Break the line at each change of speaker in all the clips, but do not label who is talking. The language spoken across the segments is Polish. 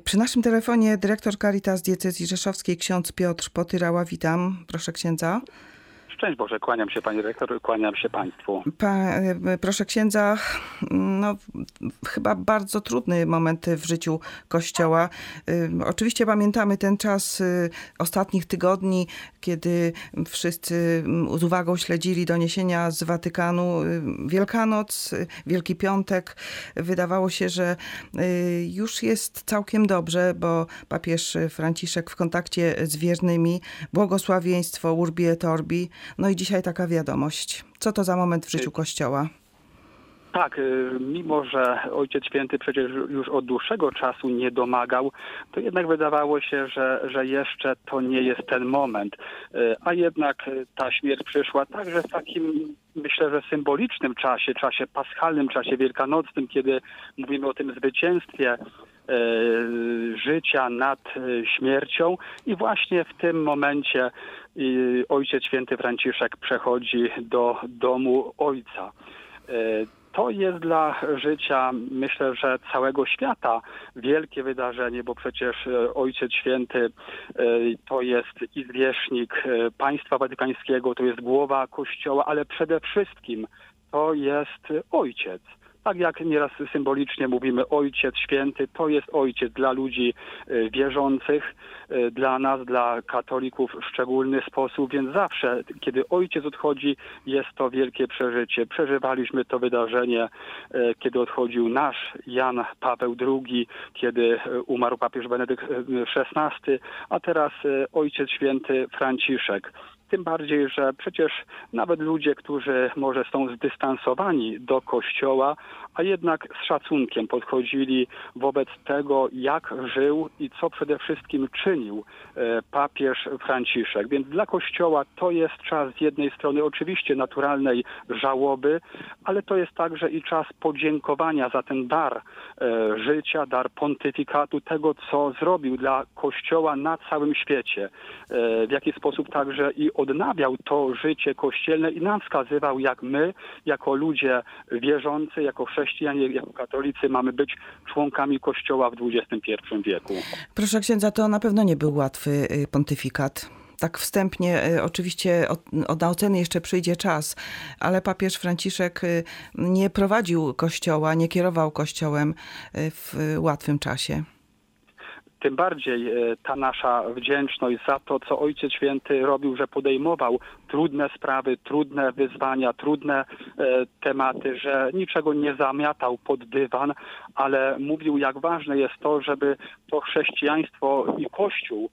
Przy naszym telefonie dyrektor Caritas Diecezji Rzeszowskiej, ksiądz Piotr Potyrała. Witam. Proszę księdza.
Szczęść Boże, kłaniam się Pani Dyrektor, kłaniam się Państwu.
Proszę księdza, chyba bardzo trudny moment w życiu Kościoła. Oczywiście pamiętamy ten czas ostatnich tygodni, kiedy wszyscy z uwagą śledzili doniesienia z Watykanu. Wielkanoc, Wielki Piątek. Wydawało się, że już jest całkiem dobrze, bo papież Franciszek w kontakcie z wiernymi, błogosławieństwo Urbi et Orbi. No i dzisiaj taka wiadomość. Co to za moment w życiu Kościoła?
Tak, mimo że Ojciec Święty przecież już od dłuższego czasu nie domagał, to jednak wydawało się, że jeszcze to nie jest ten moment. A jednak ta śmierć przyszła także w takim, myślę, że symbolicznym czasie paschalnym, czasie wielkanocnym, kiedy mówimy o tym zwycięstwie życia nad śmiercią i właśnie w tym momencie Ojciec Święty Franciszek przechodzi do domu Ojca. To jest dla życia, myślę, że całego świata wielkie wydarzenie, bo przecież Ojciec Święty to jest i zwierzchnik państwa watykańskiego, to jest głowa Kościoła, ale przede wszystkim to jest Ojciec. Tak jak nieraz symbolicznie mówimy Ojciec Święty, to jest Ojciec dla ludzi wierzących, dla nas, dla katolików w szczególny sposób, więc zawsze, kiedy Ojciec odchodzi, jest to wielkie przeżycie. Przeżywaliśmy to wydarzenie, kiedy odchodził nasz Jan Paweł II, kiedy umarł papież Benedykt XVI, a teraz Ojciec Święty Franciszek. Tym bardziej, że przecież nawet ludzie, którzy może są zdystansowani do Kościoła, a jednak z szacunkiem podchodzili wobec tego, jak żył i co przede wszystkim czynił papież Franciszek. Więc dla Kościoła to jest czas z jednej strony oczywiście naturalnej żałoby, ale to jest także i czas podziękowania za ten dar życia, dar pontyfikatu, tego, co zrobił dla Kościoła na całym świecie. W jaki sposób także i odnawiał to życie kościelne i nam wskazywał, jak my, jako ludzie wierzący, jako chrześcijanie, jako katolicy, mamy być członkami Kościoła w XXI wieku.
Proszę księdza, to na pewno nie był łatwy pontyfikat. Tak wstępnie, oczywiście na oceny jeszcze przyjdzie czas, ale papież Franciszek nie prowadził Kościoła, nie kierował Kościołem w łatwym czasie.
Tym bardziej ta nasza wdzięczność za to, co Ojciec Święty robił, że podejmował trudne sprawy, trudne wyzwania, trudne tematy, że niczego nie zamiatał pod dywan, ale mówił, jak ważne jest to, żeby to chrześcijaństwo i Kościół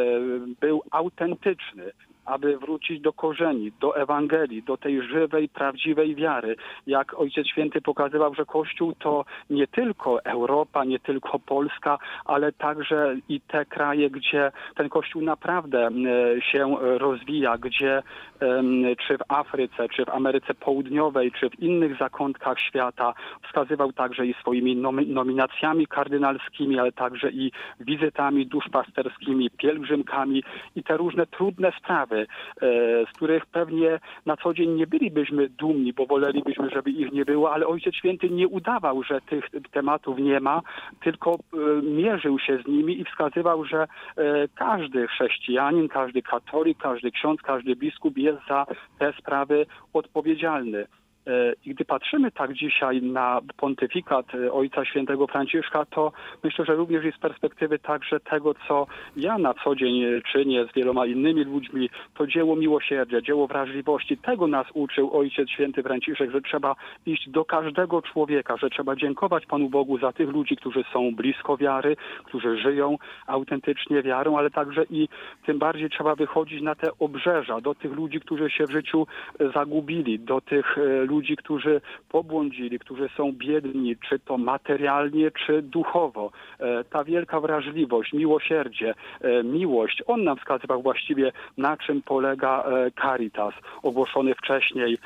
był autentyczny, aby wrócić do korzeni, do Ewangelii, do tej żywej, prawdziwej wiary. Jak Ojciec Święty pokazywał, że Kościół to nie tylko Europa, nie tylko Polska, ale także i te kraje, gdzie ten Kościół naprawdę się rozwija, gdzie czy w Afryce, czy w Ameryce Południowej, czy w innych zakątkach świata wskazywał także i swoimi nominacjami kardynalskimi, ale także i wizytami duszpasterskimi, pielgrzymkami i te różne trudne sprawy, z których pewnie na co dzień nie bylibyśmy dumni, bo wolelibyśmy, żeby ich nie było, ale Ojciec Święty nie udawał, że tych tematów nie ma, tylko mierzył się z nimi i wskazywał, że każdy chrześcijanin, każdy katolik, każdy ksiądz, każdy biskup jest za te sprawy odpowiedzialny. I gdy patrzymy tak dzisiaj na pontyfikat Ojca Świętego Franciszka, to myślę, że również i z perspektywy także tego, co ja na co dzień czynię z wieloma innymi ludźmi, to dzieło miłosierdzia, dzieło wrażliwości. Tego nas uczył Ojciec Święty Franciszek, że trzeba iść do każdego człowieka, że trzeba dziękować Panu Bogu za tych ludzi, którzy są blisko wiary, którzy żyją autentycznie wiarą, ale także i tym bardziej trzeba wychodzić na te obrzeża, do tych ludzi, którzy się w życiu zagubili, do tych ludzi, którzy pobłądzili, którzy są biedni, czy to materialnie, czy duchowo. Ta wielka wrażliwość, miłosierdzie, miłość, on nam wskazywał właściwie, na czym polega Caritas. Ogłoszony wcześniej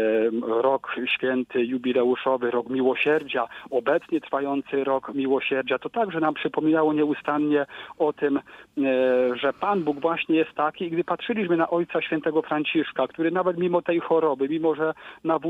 rok święty, jubileuszowy, rok miłosierdzia, obecnie trwający rok miłosierdzia, to także nam przypominało nieustannie o tym, że Pan Bóg właśnie jest taki. I gdy patrzyliśmy na Ojca Świętego Franciszka, który nawet mimo tej choroby, mimo że na wózku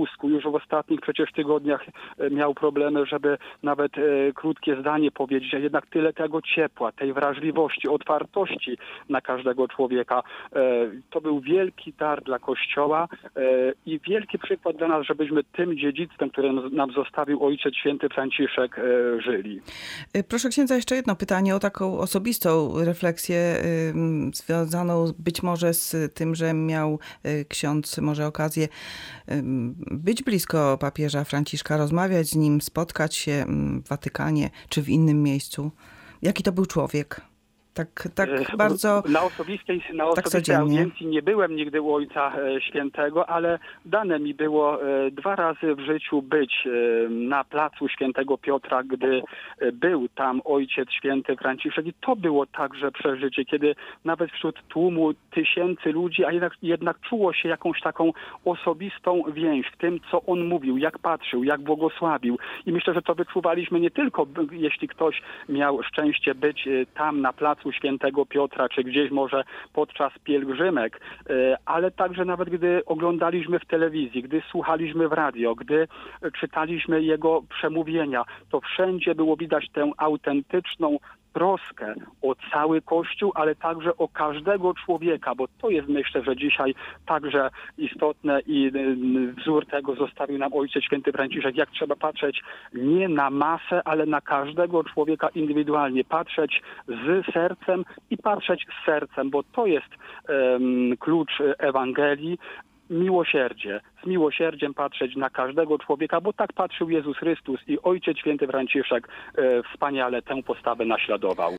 mózgu. Już w ostatnich przecież tygodniach miał problemy, żeby nawet krótkie zdanie powiedzieć, a jednak tyle tego ciepła, tej wrażliwości, otwartości na każdego człowieka. To był wielki dar dla Kościoła i wielki przykład dla nas, żebyśmy tym dziedzictwem, które nam zostawił Ojciec Święty Franciszek, żyli.
Proszę księdza, jeszcze jedno pytanie o taką osobistą refleksję związaną być może z tym, że miał ksiądz może okazję być blisko papieża Franciszka, rozmawiać z nim, spotkać się w Watykanie czy w innym miejscu. Jaki to był człowiek? Tak bardzo
Na osobistej
codziennie.
audiencji nie byłem nigdy u Ojca Świętego, ale dane mi było 2 razy w życiu być na placu Świętego Piotra, gdy był tam Ojciec Święty Franciszek. I to było także przeżycie, kiedy nawet wśród tłumu tysięcy ludzi, a jednak czuło się jakąś taką osobistą więź w tym, co on mówił, jak patrzył, jak błogosławił. I myślę, że to wyczuwaliśmy nie tylko, jeśli ktoś miał szczęście być tam na placu Świętego Piotra, czy gdzieś może podczas pielgrzymek, ale także nawet gdy oglądaliśmy w telewizji, gdy słuchaliśmy w radio, gdy czytaliśmy jego przemówienia, to wszędzie było widać tę autentyczną troskę o cały Kościół, ale także o każdego człowieka, bo to jest, myślę, że dzisiaj także istotne i wzór tego zostawił nam Ojciec Święty Franciszek, jak trzeba patrzeć nie na masę, ale na każdego człowieka indywidualnie, patrzeć z sercem i patrzeć z sercem, bo to jest klucz Ewangelii. Miłosierdzie. Z miłosierdziem patrzeć na każdego człowieka, bo tak patrzył Jezus Chrystus i Ojciec Święty Franciszek wspaniale tę postawę naśladował.